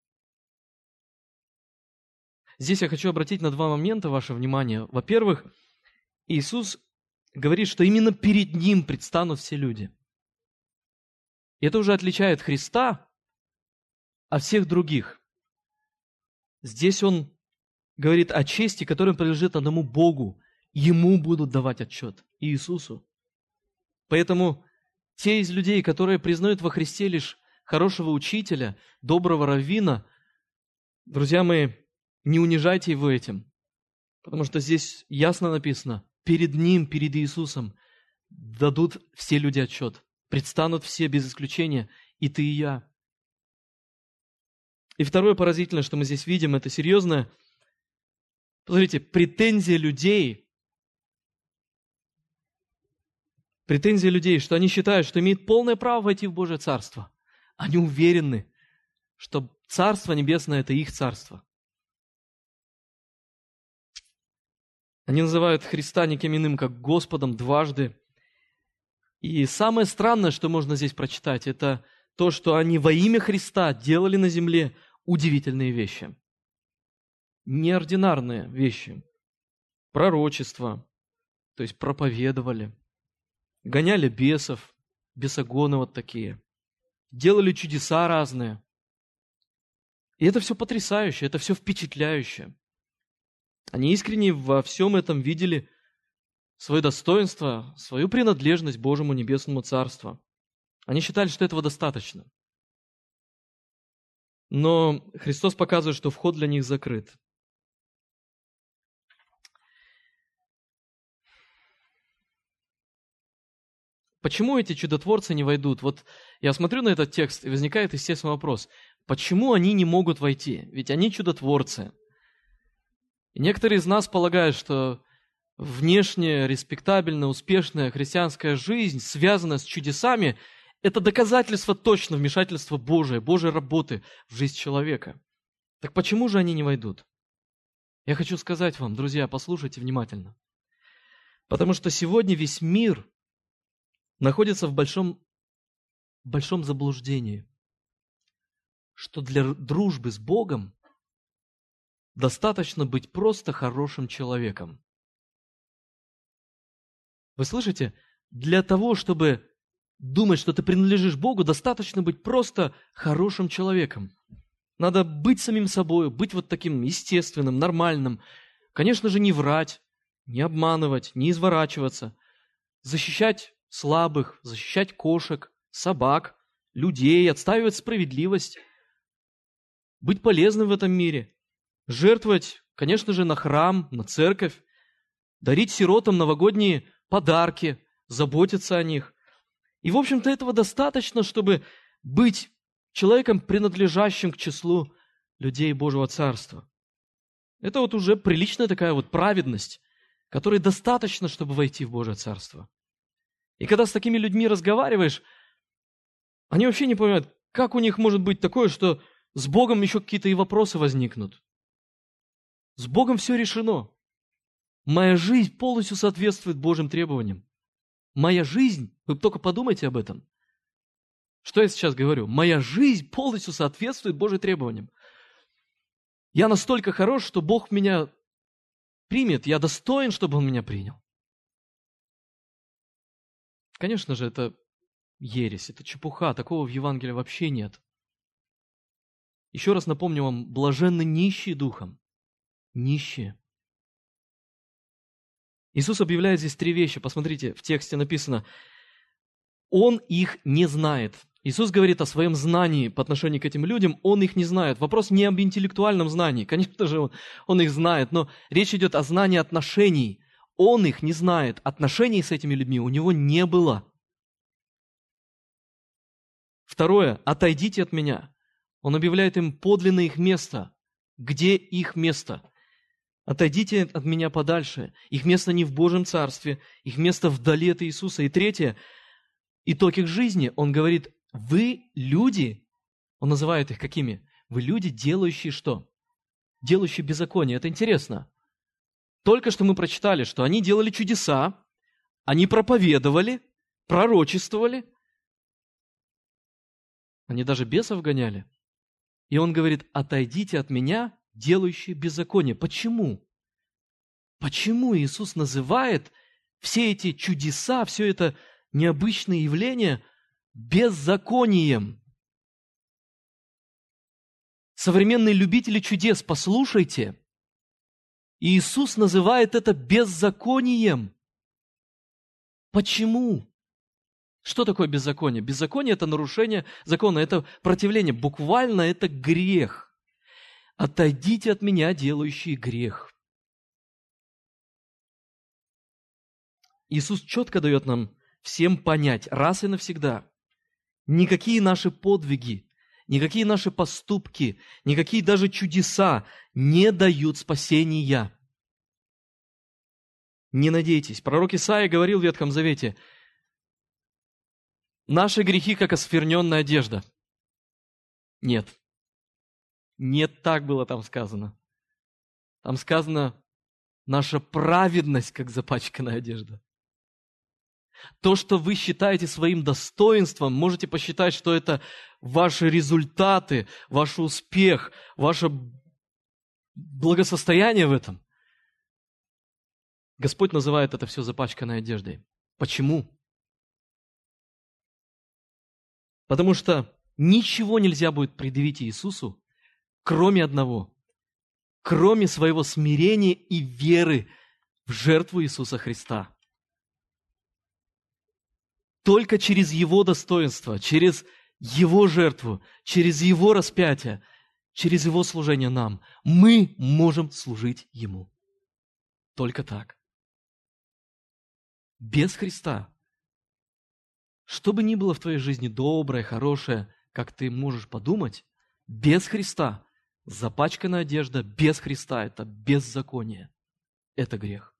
Здесь я хочу обратить на два момента ваше внимание. Во-первых, Иисус говорит, что именно перед Ним предстанут все люди. И это уже отличает Христа от всех других. Здесь Он говорит о чести, которая принадлежит одному Богу. Ему будут давать отчет, Иисусу. Поэтому те из людей, которые признают во Христе лишь хорошего учителя, доброго раввина, друзья мои, не унижайте его этим. Потому что здесь ясно написано: перед Ним, перед Иисусом дадут все люди отчет. Предстанут все без исключения, и ты, и я. И второе поразительное, что мы здесь видим, это серьезное. Посмотрите, претензия людей, что они считают, что имеют полное право войти в Божие Царство. Они уверены, что Царство Небесное – это их Царство. Они называют Христа никем иным, как Господом дважды. И самое странное, что можно здесь прочитать, это то, что они во имя Христа делали на земле удивительные вещи. Неординарные вещи. Пророчество, то есть проповедовали, гоняли бесов, бесогоны вот такие, делали чудеса разные. И это все потрясающе, это все впечатляюще. Они искренне во всем этом видели свое достоинство, свою принадлежность Божьему Небесному Царству. Они считали, что этого достаточно. Но Христос показывает, что вход для них закрыт. Почему эти чудотворцы не войдут? Вот я смотрю на этот текст, и возникает естественный вопрос. Почему они не могут войти? Ведь они чудотворцы. И некоторые из нас полагают, что внешне респектабельная, успешная христианская жизнь, связанная с чудесами, это доказательство точно вмешательства Божия, Божьей работы в жизнь человека. Так почему же они не войдут? Я хочу сказать вам, друзья, послушайте внимательно. Потому что сегодня весь мир находится в большом заблуждении, что для дружбы с Богом достаточно быть просто хорошим человеком. Вы слышите? Для того, чтобы думать, что ты принадлежишь Богу, достаточно быть просто хорошим человеком. Надо быть самим собой, быть вот таким естественным, нормальным. Конечно же, не врать, не обманывать, не изворачиваться, защищать слабых, защищать кошек, собак, людей, отстаивать справедливость, быть полезным в этом мире, жертвовать, конечно же, на храм, на церковь, дарить сиротам новогодние подарки, заботиться о них. И, в общем-то, этого достаточно, чтобы быть человеком, принадлежащим к числу людей Божьего Царства. Это вот уже приличная такая вот праведность, которой достаточно, чтобы войти в Божье Царство. И когда с такими людьми разговариваешь, они вообще не понимают, как у них может быть такое, что с Богом еще какие-то и вопросы возникнут. С Богом все решено. Моя жизнь полностью соответствует Божьим требованиям. Моя жизнь, вы только подумайте об этом. Что я сейчас говорю? Моя жизнь полностью соответствует Божьим требованиям. Я настолько хорош, что Бог меня примет. Я достоин, чтобы Он меня принял. Конечно же, это ересь, это чепуха. Такого в Евангелии вообще нет. Еще раз напомню вам, блаженны нищие духом. Нищие. Иисус объявляет здесь три вещи. Посмотрите, в тексте написано: Он их не знает. Иисус говорит о своем знании по отношению к этим людям, Он их не знает. Вопрос не об интеллектуальном знании. Конечно же, Он их знает, но речь идет о знании отношений. Он их не знает. Отношений с этими людьми у него не было. Второе. Отойдите от меня. Он объявляет им подлинное их место. Где их место? Отойдите от меня подальше. Их место не в Божьем Царстве. Их место вдали от Иисуса. И третье. Итог их жизни. Он говорит, вы люди. Он называет их какими? Вы люди, делающие что? Делающие беззаконие. Это интересно. Только что мы прочитали, что они делали чудеса, они проповедовали, пророчествовали, они даже бесов гоняли. И он говорит, отойдите от меня, делающие беззаконие. Почему? Почему Иисус называет все эти чудеса, все это необычные явления беззаконием? Современные любители чудес, послушайте, Иисус называет это беззаконием. Почему? Что такое беззаконие? Беззаконие – это нарушение закона, это противление. Буквально это грех. Отойдите от меня, делающие грех. Иисус четко дает нам всем понять, раз и навсегда, никакие наши подвиги, никакие наши поступки, никакие даже чудеса не дают спасения. Не надейтесь. Пророк Исаия говорил в Ветхом Завете, наши грехи, как оскверненная одежда. Нет. Не так было там сказано. Там сказано, наша праведность, как запачканная одежда. То, что вы считаете своим достоинством, можете посчитать, что это ваши результаты, ваш успех, ваше благосостояние в этом. Господь называет это все запачканной одеждой. Почему? Потому что ничего нельзя будет предъявить Иисусу, кроме одного, кроме своего смирения и веры в жертву Иисуса Христа. Только через Его достоинство, через Его жертву, через Его распятие, через Его служение нам, мы можем служить Ему. Только так. Без Христа. Что бы ни было в твоей жизни доброе, хорошее, как ты можешь подумать, без Христа, запачканная одежда без Христа – это беззаконие, это грех.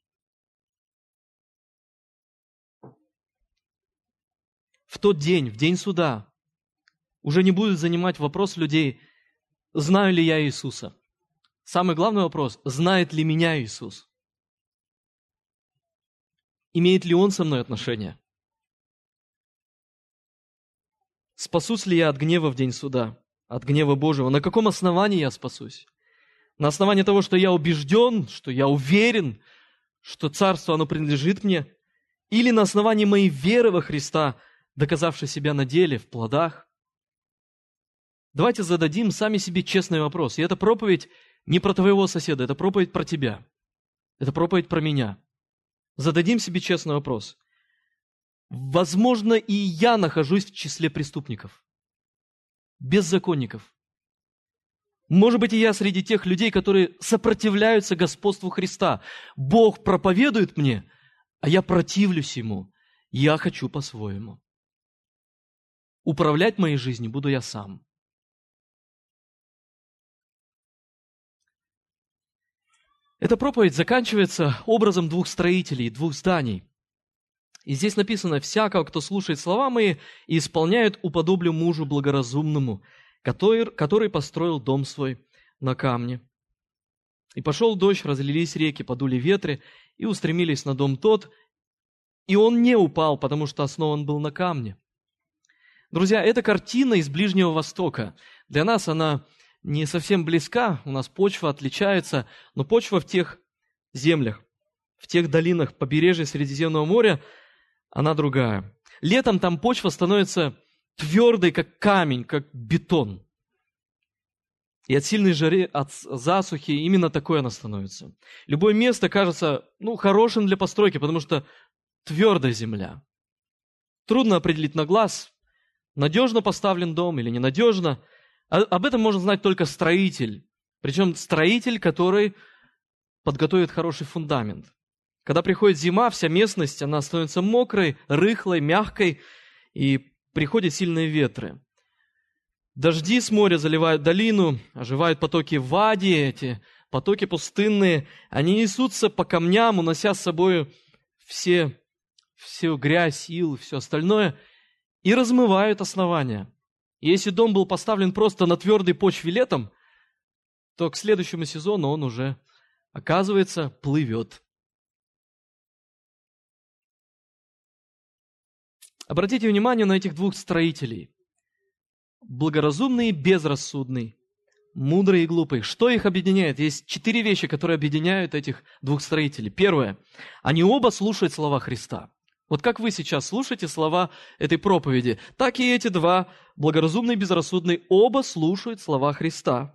В тот день, в день суда, уже не будет занимать вопрос людей, знаю ли я Иисуса. Самый главный вопрос – знает ли меня Иисус? Имеет ли Он со мной отношения? Спасусь ли я от гнева в день суда, от гнева Божьего? На каком основании я спасусь? На основании того, что я убежден, что я уверен, что царство, оно принадлежит мне? Или на основании моей веры во Христа, доказавшей себя на деле, в плодах? Давайте зададим сами себе честный вопрос. И эта проповедь не про твоего соседа, это проповедь про тебя. Это проповедь про меня. Зададим себе честный вопрос. Возможно, и я нахожусь в числе преступников, беззаконников. Может быть, и я среди тех людей, которые сопротивляются господству Христа. Бог проповедует мне, а я противлюсь Ему. Я хочу по-своему. Управлять моей жизнью буду я сам. Эта проповедь заканчивается образом двух строителей, двух зданий. И здесь написано, «Всякого, кто слушает слова мои и исполняет, уподоблю мужу благоразумному, который построил дом свой на камне. И пошел дождь, разлились реки, подули ветры, и устремились на дом тот, и он не упал, потому что основан был на камне». Друзья, эта картина из Ближнего Востока. Для нас она не совсем близка, у нас почва отличается, но почва в тех землях, в тех долинах побережья Средиземного моря, она другая. Летом там почва становится твердой, как камень, как бетон. И от сильной жары, от засухи именно такой она становится. Любое место кажется хорошим для постройки, потому что твердая земля. Трудно определить на глаз, надежно поставлен дом или ненадежно. Об этом может знать только строитель. Причем строитель, который подготовит хороший фундамент, Когда приходит зима, вся местность, она становится мокрой, рыхлой, мягкой, и приходят сильные ветры. Дожди с моря заливают долину, оживают потоки вади, эти потоки пустынные. Они несутся по камням, унося с собой всю грязь, ил, все остальное, и размывают основания. И если дом был поставлен просто на твердой почве летом, то к следующему сезону он уже, оказывается, плывет. Обратите внимание на этих двух строителей. Благоразумный и безрассудный, мудрый и глупый. Что их объединяет? Есть 4 вещи, которые объединяют этих двух строителей. Первое. Они оба слушают слова Христа. Вот как вы сейчас слушаете слова этой проповеди, так и эти два, благоразумный и безрассудный, оба слушают слова Христа.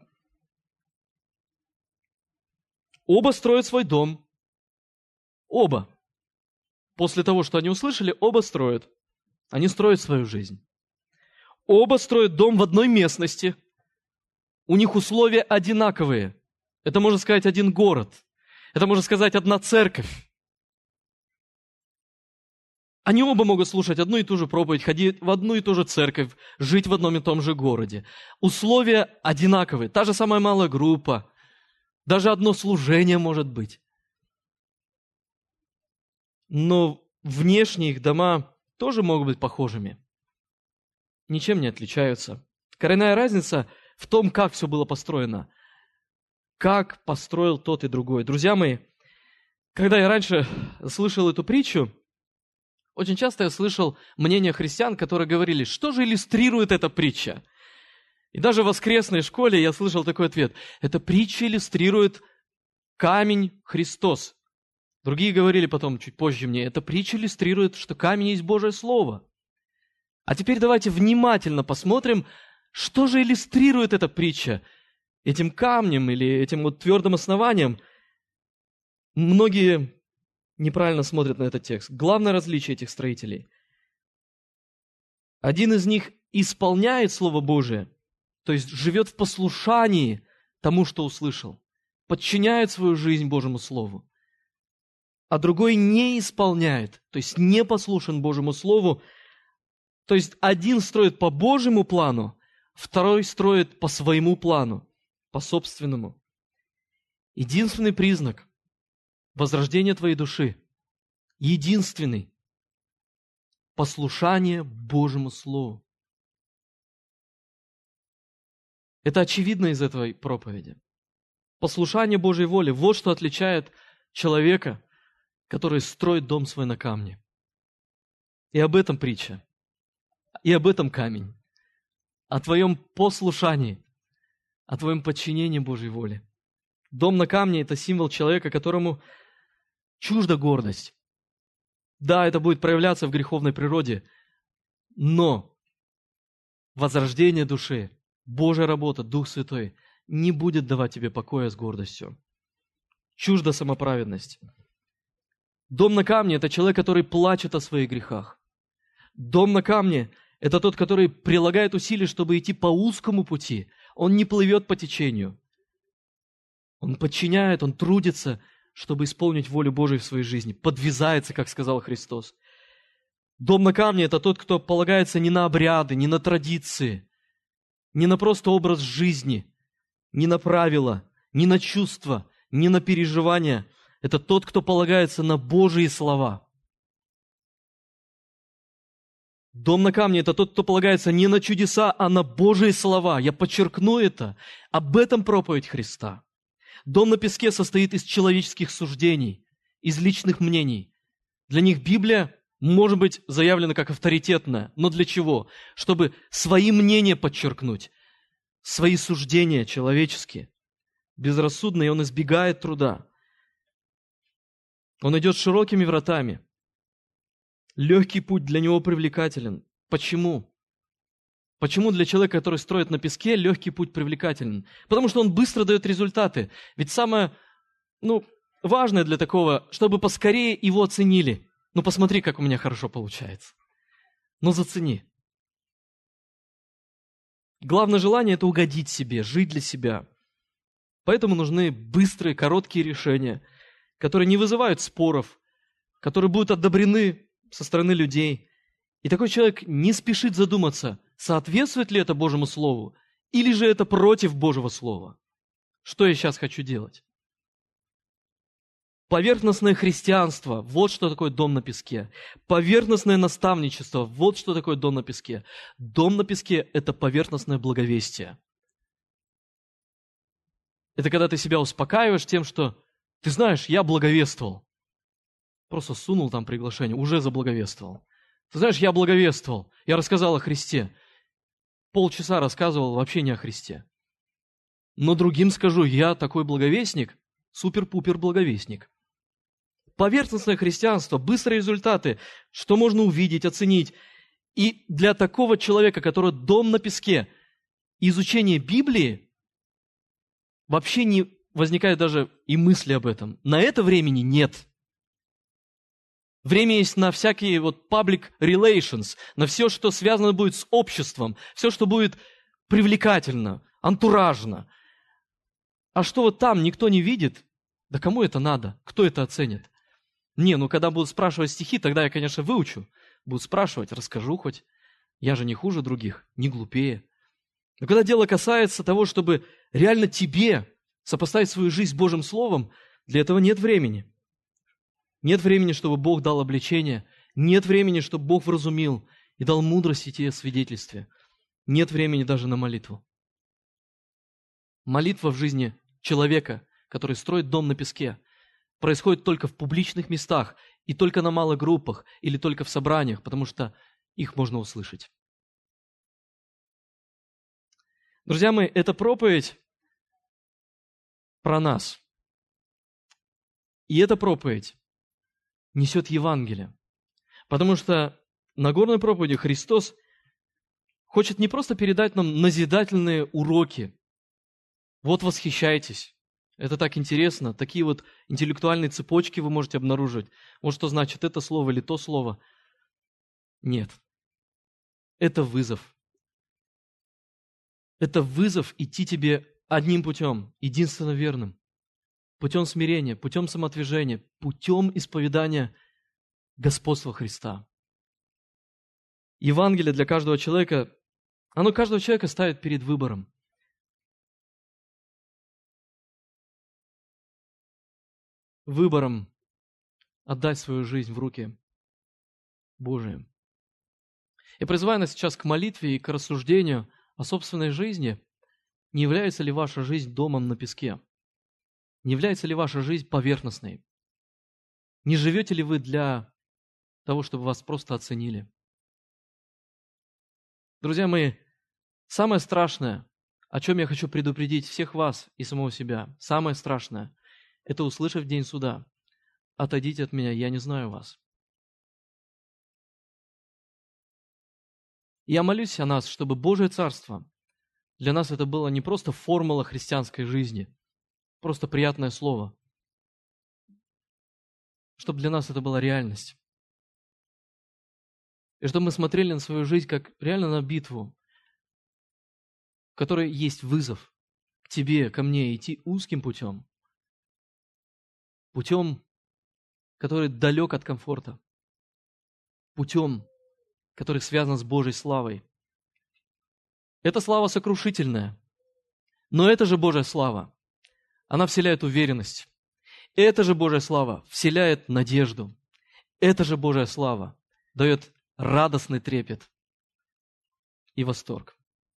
Оба строят свой дом. Оба. После того, что они услышали, оба строят. Они строят свою жизнь. Оба строят дом в одной местности. У них условия одинаковые. Это, можно сказать, один город. Это, можно сказать, одна церковь. Они оба могут слушать одну и ту же проповедь, ходить в одну и ту же церковь, жить в одном и том же городе. Условия одинаковые. Та же самая малая группа. Даже одно служение может быть. Но внешне их дома тоже могут быть похожими. Ничем не отличаются. Коренная разница в том, как все было построено. Как построил тот и другой. Друзья мои, когда я раньше слышал эту притчу, очень часто я слышал мнения христиан, которые говорили, что же иллюстрирует эта притча? И даже в воскресной школе я слышал такой ответ. Эта притча иллюстрирует камень Христос. Другие говорили потом, чуть позже мне, эта притча иллюстрирует, что камень есть Божье Слово. А теперь давайте внимательно посмотрим, что же иллюстрирует эта притча этим камнем или этим вот твердым основанием. Многие неправильно смотрят на этот текст. Главное различие этих строителей. Один из них исполняет Слово Божие, то есть живет в послушании тому, что услышал, подчиняет свою жизнь Божьему Слову. А другой не исполняет, то есть не послушен Божьему Слову. То есть один строит по Божьему плану, второй строит по своему плану, по собственному. Единственный признак возрождения твоей души, единственный, послушание Божьему Слову. Это очевидно из этой проповеди. Послушание Божьей воле – вот что отличает человека, который строит дом свой на камне. И об этом притча. И об этом камень. О твоем послушании, о твоем подчинении Божьей воле. Дом на камне – это символ человека, которому чужда гордость. Да, это будет проявляться в греховной природе, но возрождение души, Божья работа, Дух Святой не будет давать тебе покоя с гордостью. Чужда самоправедность. Дом на камне – это человек, который плачет о своих грехах. Дом на камне – это тот, который прилагает усилия, чтобы идти по узкому пути. Он не плывет по течению. Он подчиняет, он трудится, чтобы исполнить волю Божию в своей жизни. Подвязается, как сказал Христос. Дом на камне – это тот, кто полагается не на обряды, не на традиции, не на просто образ жизни, не на правила, не на чувства, не на переживания. Это тот, кто полагается на Божьи слова. Дом на камне – это тот, кто полагается не на чудеса, а на Божьи слова. Я подчеркну это. Об этом проповедь Христа. Дом на песке состоит из человеческих суждений, из личных мнений. Для них Библия может быть заявлена как авторитетная. Но для чего? Чтобы свои мнения подчеркнуть, свои суждения человеческие. Безрассудный, он избегает труда. Он идет широкими вратами. Легкий путь для него привлекателен. Почему? Почему для человека, который строит на песке, легкий путь привлекателен? Потому что он быстро дает результаты. Ведь самое важное для такого, чтобы поскорее его оценили. Посмотри, как у меня хорошо получается. Зацени. Главное желание – это угодить себе, жить для себя. Поэтому нужны быстрые, короткие решения, которые не вызывают споров, которые будут одобрены со стороны людей. И такой человек не спешит задуматься, соответствует ли это Божьему Слову, или же это против Божьего Слова. Что я сейчас хочу делать? Поверхностное христианство – вот что такое дом на песке. Поверхностное наставничество – вот что такое дом на песке. Дом на песке – это поверхностное благовестие. Это когда ты себя успокаиваешь тем, что ты знаешь, я благовествовал. Просто сунул там приглашение, уже заблаговествовал. Ты знаешь, я благовествовал, я рассказал о Христе. Полчаса рассказывал вообще не о Христе. Но другим скажу, я такой благовестник, супер-пупер благовестник. Поверхностное христианство, быстрые результаты, что можно увидеть, оценить. И для такого человека, который дом на песке, изучение Библии, вообще не возникает даже и мысли об этом. На это времени нет. Время есть на всякие public relations, на все, что связано будет с обществом, все, что будет привлекательно, антуражно. А что там никто не видит, да кому это надо? Кто это оценит? Когда будут спрашивать стихи, тогда я, конечно, выучу. Будут спрашивать, расскажу хоть. Я же не хуже других, не глупее. Но когда дело касается того, чтобы реально тебе сопоставить свою жизнь с Божьим Словом, для этого нет времени. Нет времени, чтобы Бог дал обличение. Нет времени, чтобы Бог вразумил и дал мудрость идти в свидетельстве. Нет времени даже на молитву. Молитва в жизни человека, который строит дом на песке, происходит только в публичных местах и только на малых группах или только в собраниях, потому что их можно услышать. Друзья мои, эта проповедь про нас. И эта проповедь несет Евангелие. Потому что на Нагорной проповеди Христос хочет не просто передать нам назидательные уроки. Вот восхищайтесь. Это так интересно. Такие интеллектуальные цепочки вы можете обнаружить. Вот что значит это слово или то слово. Нет. Это вызов. Это вызов идти тебе одним путем, единственно верным. Путем смирения, путем самоотвержения, путем исповедания господства Христа. Евангелие для каждого человека, оно каждого человека ставит перед выбором. Выбором отдать свою жизнь в руки Божии. Я призываю нас сейчас к молитве и к рассуждению о собственной жизни. Не является ли ваша жизнь домом на песке? Не является ли ваша жизнь поверхностной? Не живете ли вы для того, чтобы вас просто оценили? Друзья мои, самое страшное, о чем я хочу предупредить всех вас и самого себя, самое страшное, это услышав в день суда: отойдите от меня, я не знаю вас. Я молюсь о нас, чтобы Божие Царство для нас это было не просто формула христианской жизни, просто приятное слово, чтобы для нас это была реальность. И чтобы мы смотрели на свою жизнь как реально на битву, в которой есть вызов к тебе, ко мне, идти узким путем, путем, который далек от комфорта, путем, который связан с Божьей славой. Эта слава сокрушительная, но это же Божья слава. Она вселяет уверенность. Эта же Божья слава вселяет надежду. Эта же Божья слава дает радостный трепет и восторг.